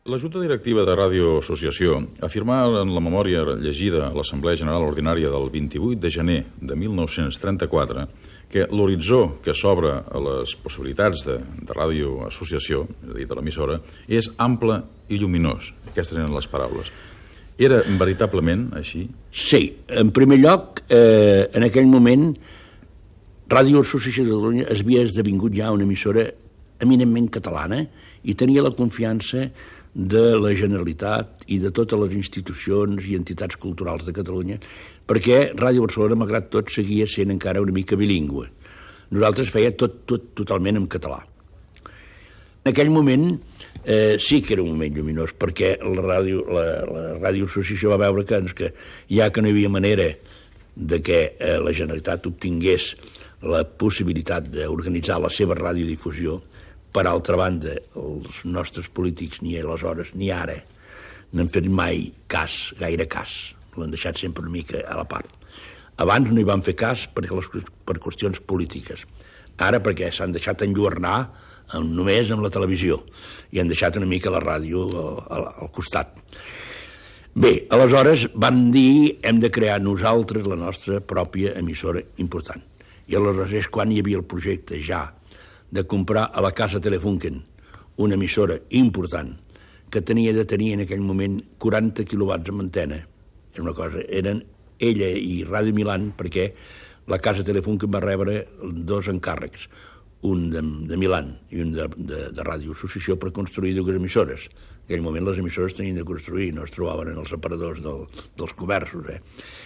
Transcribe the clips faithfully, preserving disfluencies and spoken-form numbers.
La Junta Directiva de Ràdio Associació afirmà en la memòria llegida a l'Assemblea General Ordinària del vint-i-vuit de gener de mil nou-cents trenta-quatre que l'horitzó que s'obre a les possibilitats de, de Ràdio Associació, és a dir, de l'emissora, és ample i lluminós. Aquestes eren les paraules. Era veritablement així? Sí. En primer lloc, eh, en aquell moment, Ràdio Associació de Catalunya havia esdevingut ja una emissora eminentment catalana i tenia la confiança de la Generalitat i de totes les institucions i entitats culturals de Catalunya, perquè Ràdio Barcelona, malgrat tot, seguia sent encara una mica bilingüe. Nosaltres feia tot, tot totalment en català. En aquell moment eh, sí que era un moment lluminós, perquè la Ràdio, la, la Ràdio Associació va veure que, que ja que no hi havia manera de que eh, la Generalitat obtingués la possibilitat d'organitzar la seva radiodifusió. Per altra banda, els nostres polítics, ni aleshores ni ara, n'han fet mai cas, gaire cas. L'han deixat sempre una mica a la part. Abans no hi van fer cas perquè les, per qüestions polítiques. Ara perquè s'han deixat enlluernar amb, només amb la televisió i han deixat una mica la ràdio al, al, al costat. Bé, aleshores van dir hem de crear nosaltres la nostra pròpia emissora important. I aleshores és quan hi havia el projecte ja de comprar a la Casa Telefunken una emissora important que tenia de tenir en aquell moment quaranta quilowatts amb antena. Era una cosa, eren ella i Ràdio Milan, perquè la Casa Telefunken va rebre dos encàrrecs, un de, de Milan i un de, de, de Ràdio Associació per construir dues emissores. En aquell moment les emissores tenien de construir, no es trobaven en els separadors del, dels comerços, eh?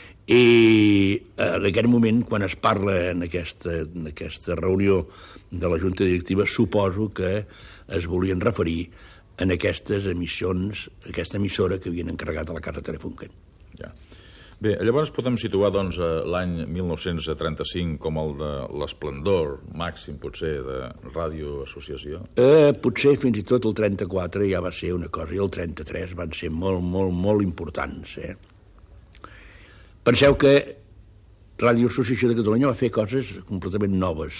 I en aquest moment, quan es parla en aquesta, en aquesta reunió de la Junta Directiva, suposo que es volien referir en aquestes emissions, aquesta emissora que havien encarregat a la Casa Telefunken. Ja. Bé, llavors podem situar doncs, l'any mil nou-cents trenta-cinc com el de l'esplendor màxim, potser, de Ràdio Associació? Eh, potser fins i tot el trenta-quatre ja va ser una cosa, i el trenta-tres van ser molt, molt, molt importants, eh? Penseu que Ràdio Associació de Catalunya va fer coses completament noves,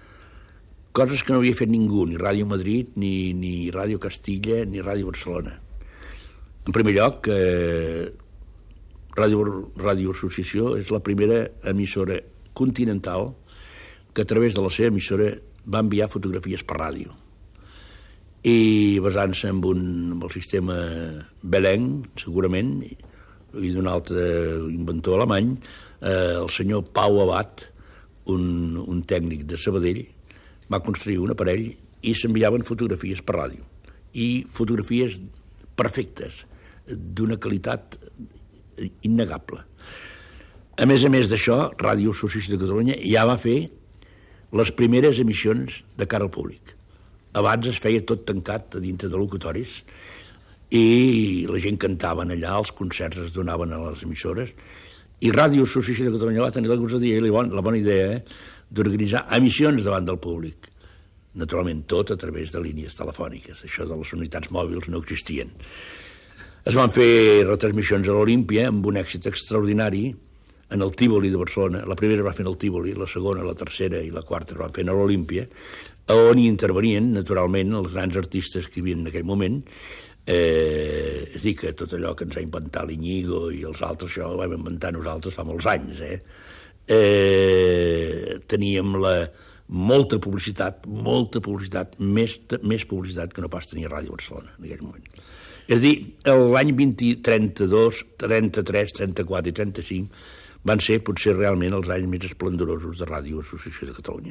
coses que no havia fet ningú, ni Ràdio Madrid, ni, ni Ràdio Castilla, ni Ràdio Barcelona. En primer lloc, eh, Ràdio, Ràdio Associació és la primera emissora continental que a través de la seva emissora va enviar fotografies per ràdio. I basant-se en, un, en el sistema Belén, segurament, i d'un altre inventor alemany, eh, el senyor Pau Abat, un, un tècnic de Sabadell, va construir un aparell i s'enviaven fotografies per ràdio. I fotografies perfectes, d'una qualitat innegable. A més a més d'això, Ràdio Associació de Catalunya ja va fer les primeres emissions de cara al públic. Abans es feia tot tancat a dintre de locutoris, i la gent cantava allà, els concerts es donaven a les emissores, i Ràdio Associació de Catalunya va tenir la gosadia i la bona idea d'organitzar emissions davant del públic. Naturalment, tot a través de línies telefòniques. Això de les unitats mòbils no existien. Es van fer retransmissions a l'Olímpia amb un èxit extraordinari en el Tívoli de Barcelona. La primera es va fer en el Tívoli, la segona, la tercera i la quarta es van fer a l'Olímpia, on hi intervenien, naturalment, els grans artistes que hi havia en aquell moment. Eh, és dir, que tot allò que ens ha inventat l'Iñigo i els altres, això ho vam inventar nosaltres fa molts anys. Eh? Eh, teníem la, molta publicitat, molta publicitat, més, més publicitat que no pas tenia Ràdio Barcelona en aquell moment. És a dir, l'any vint, trenta-dos, trenta-tres, trenta-quatre i trenta-cinc van ser potser realment els anys més esplendorosos de Ràdio Associació de Catalunya.